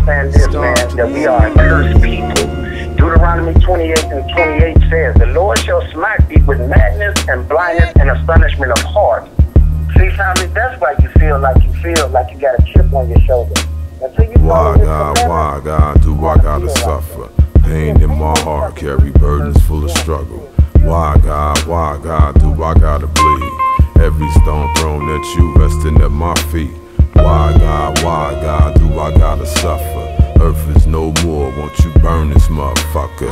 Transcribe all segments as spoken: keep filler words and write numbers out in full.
understand this, man, that we are a cursed people. Deuteronomy twenty-eight and twenty-eight says, the Lord shall smite thee with madness and blindness and astonishment of heart. See, family, that's why you feel like you feel like you got a chip on your shoulder. Until you why, God, why, God, do I gotta suffer? Pain in my heart, carry burdens full of struggle. Why, God, why, God, do I gotta bleed? Every stone thrown at you, resting at my feet. Why, God, why, God, do I gotta suffer? Earth is no more, won't you burn this motherfucker?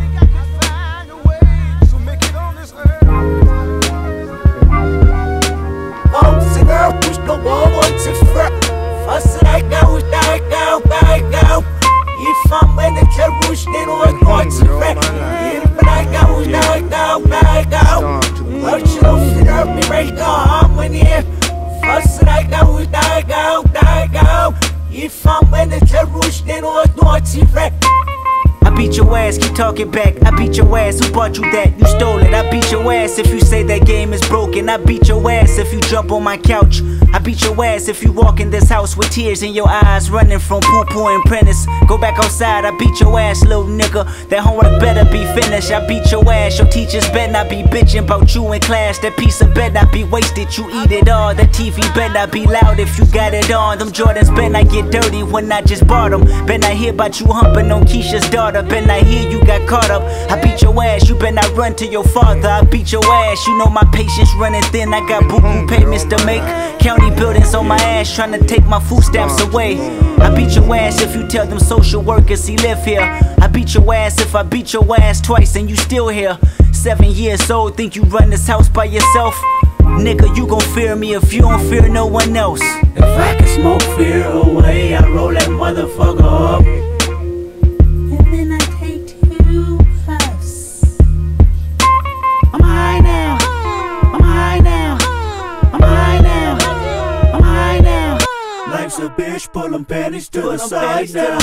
I beat your ass, keep talking back. I beat your ass, who bought you that? You stole it. I beat your ass if you say that game is broken. I beat your ass if you jump on my couch. I beat your ass if you walk in this house with tears in your eyes, running from poo-poo and Prentice. Go back outside, I beat your ass, little nigga. That homework better be finished. I beat your ass, your teachers better not be bitching about you in class. That piece of better not be wasted, you eat it all. That T V better not be loud if you got it on. Them Jordans better not get dirty when I just bought them. Better not hear about you humping on Keisha's daughter. Better not hear you got caught up. I beat your ass, you better not run to your father. I beat your ass, you know my patience running thin. I got boo-boo payments to make. County buildings on my ass, trying to take my food stamps away. I beat your ass if you tell them social workers he live here. I beat your ass if I beat your ass twice and you still here. Seven years old, think you run this house by yourself? Nigga, you gon' fear me if you don't fear no one else. If I can smoke fear away, I roll that motherfucker up. And then I take two puffs. I'm high now. I'm high now. I'm high now. I'm high now. Life's a bitch, pull them panties to the side now.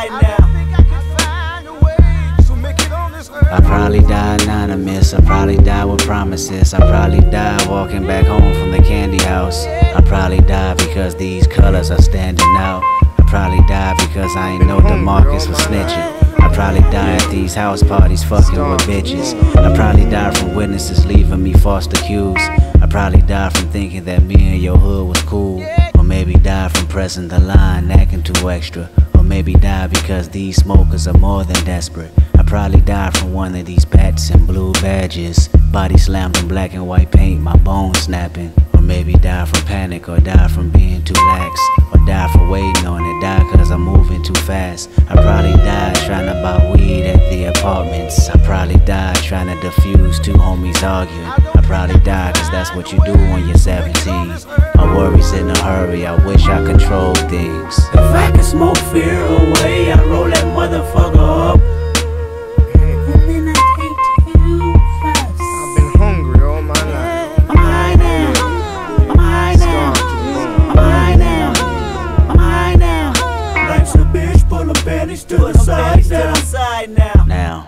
I probably die anonymous, I probably die with promises. I probably die walking back home from the candy house. I probably die because these colors are standing out. I probably die because I ain't know DeMarcus was snitching. I probably die at these house parties fucking with bitches. I probably die from witnesses leaving me false accused. I probably die from thinking that me and your hood was cool. Or maybe die from pressing the line, acting too extra. Or maybe die because these smokers are more than desperate. I probably die from one of these bats and blue badges. Body slammed in black and white paint, my bones snapping. Or maybe die from panic, or die from being too lax. Or die for waiting on it, die cause I'm moving too fast. I probably died trying to buy weed at the apartments. I probably died trying to defuse two homies arguing. I probably died cause that's what you do when you're seventeen. My worries in a hurry, I wish I controlled things. If I can smoke fear away, I roll that motherfucker up. And then I take two puffs. I've been hungry all my life. I'm high now. I'm high now. I'm high now. I'm high now. Life's a bitch, pull them panties to the side now. Now.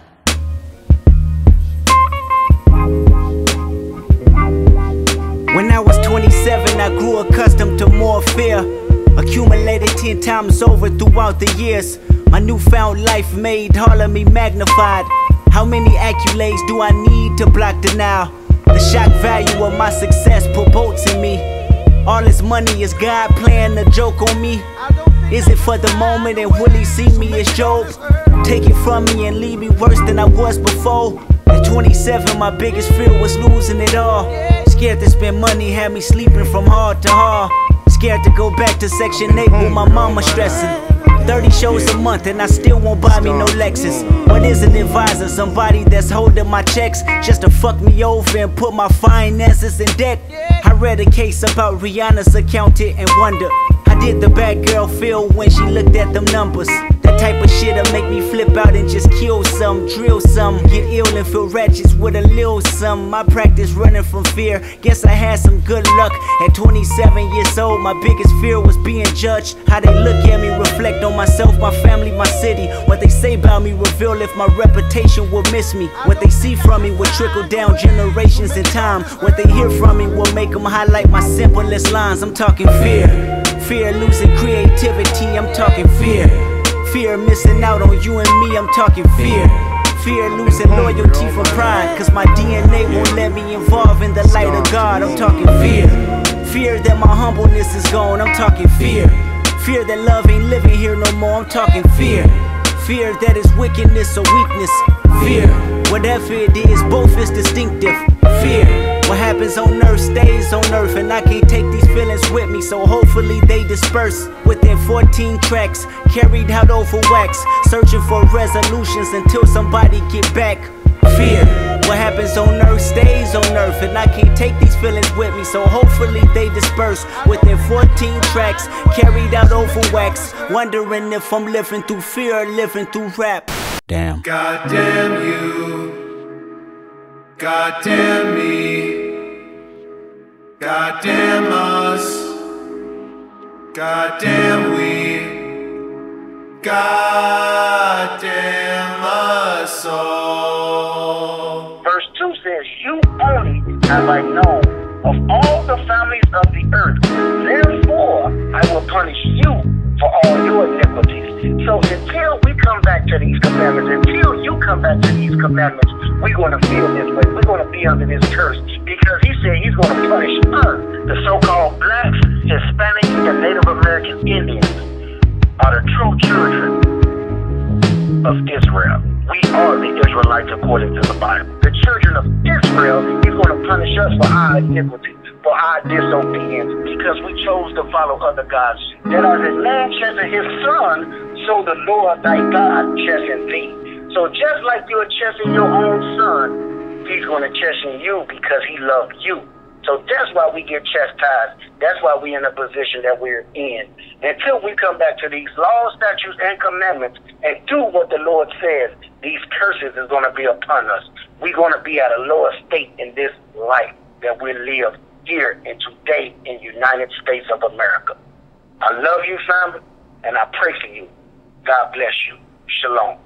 When I was twenty-seven, I grew accustomed to more fear. Accumulated ten times over throughout the years. My newfound life made all of me magnified. How many accolades do I need to block denial? The shock value of my success promotes in me. All this money is God playing a joke on me. Is it for the moment and will he see me as Job? Take it from me and leave me worse than I was before. At twenty-seven, my biggest fear was losing it all. Scared to spend money, had me sleeping from hard to hard. Scared to go back to section eight with my mama stressing. Thirty shows a month and I still won't buy me no Lexus. What is an advisor? Somebody that's holding my checks just to fuck me over and put my finances in debt. I read a case about Rihanna's accountant and wonder, how did the bad girl feel when she looked at them numbers? That type of shit'll make me flip out and just kill some, drill some, get ill and feel wretched with a little some. My practice running from fear, guess I had some good luck. At twenty-seven years old, my biggest fear was being judged. How they look at me, reflect on myself, my family, my city. What they say about me reveal if my reputation will miss me. What they see from me will trickle down generations in time. What they hear from me will make them highlight my simplest lines. I'm talking fear, fear losing creativity, I'm talking fear. Fear missing out on you and me, I'm talking fear. Fear losing loyalty for pride, cause my D N A won't let me involve in the light of God. I'm talking fear. Fear that my humbleness is gone, I'm talking fear. Fear that love ain't living here no more, I'm talking fear. Fear that is wickedness or weakness. Fear, whatever it is, both is distinctive. Fear, what happens on earth stays on earth, and I can't take these feelings with me, so hopefully they disperse. Within fourteen tracks, carried out over wax, searching for resolutions until somebody get back. Fear, what happens on earth stays on earth, and I can't take these feelings with me, so hopefully they disperse. Within fourteen tracks, carried out over wax, wondering if I'm living through fear or living through rap. Damn. God damn you, God damn me, God damn us, God damn we, God damn us all. Verse two says, you only have I known of all the families of the earth. Therefore, I will punish you for all your iniquities. So until we come back to these commandments, until you come back to these commandments, we're going to feel this way. We're going to be under this curse. Because he said he's going to punish us, the so-called blacks, Hispanics, and Native American Indians are the true children of Israel. We are the Israelites according to the Bible. The children of Israel, he's going to punish us for our iniquity, for our disobedience, because we chose to follow other gods. That as a man chasten his son, so the Lord thy God chasten thee. So just like you're chastening your own son, he's going to chasten you because he loved you. So that's why we get chastised. That's why we're in the position that we're in. Until we come back to these laws, statutes, and commandments and do what the Lord says, these curses is going to be upon us. We're going to be at a lower state in this life that we live here and today in United States of America. I love you, family, and I pray for you. God bless you. Shalom.